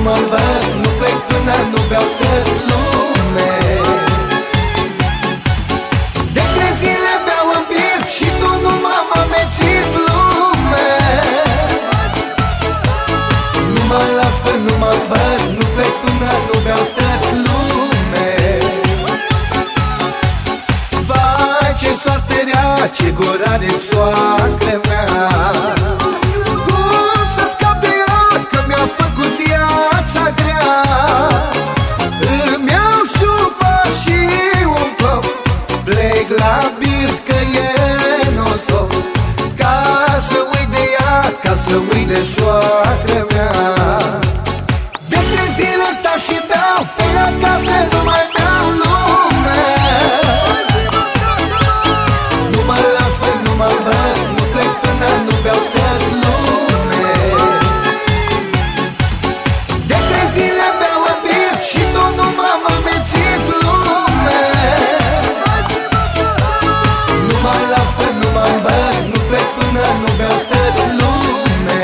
mă îmbăt, nu plec până nu beau tot lume. De 3 zile beau în bir și tu nu m-am amețit lume. Nu mă las până nu mă îmbăt, nu plec până nu beau tot lume. Vai, ce soarte rea, ce gura de soacră mea. La birt că e nosov, ca să uit de ea, ca să uit de soacră mea. De 3 zile stau și beau, pe acasă nu mai beau lume. Nu mă las până nu mă îmbăt, nu plec până nu beau tot lume. De 3 zile beau în birt și tot nu m-am amețit lume. Nu mă îmbăt, nu plec până nu beau tot lume.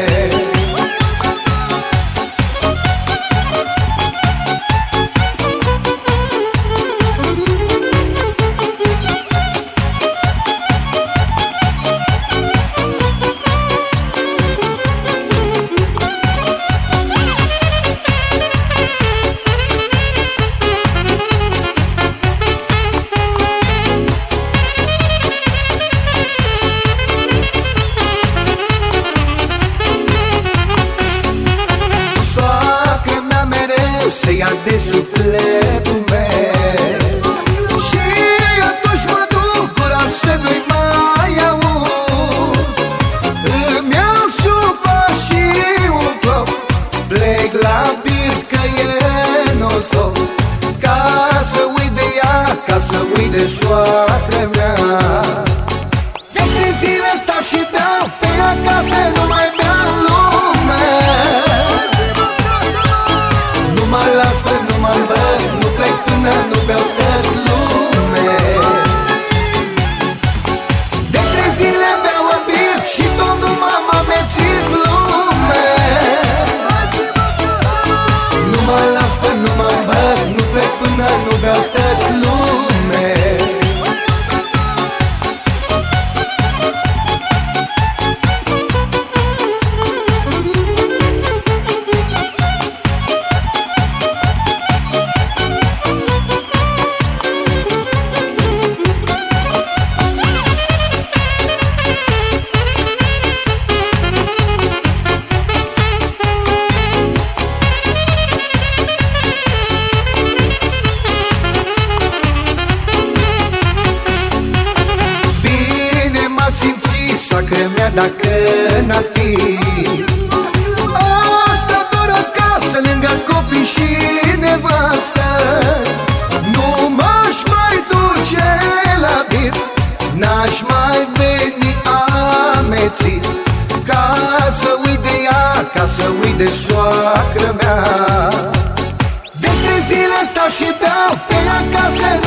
Se ia de sufletul meu și atunci mă duc gura să nu-i mai aud. Îmi iau șupa și un clop, plec la birt că e nosov, ca să uit de ea, ca să uit de soacră mea. De 3 zile stau și beau, pe acasă nu mai beau lume. Nu mă las până nu mă îmbăt, nu plec până nu beau tot lume. De 3 zile beau în bir și tot nu m-am amețit lume. Nu mă las până nu mă îmbăt, nu plec până nu beau tot lume. Soacră mea, dacă n-ar fi asta doar acasă, lângă copii și nevastă, nu m-aș mai duce la birt, n-aș mai veni amețit, ca să uit de ea, ca să uit de soacră mea. De 3 zile stau și beau, pe acasă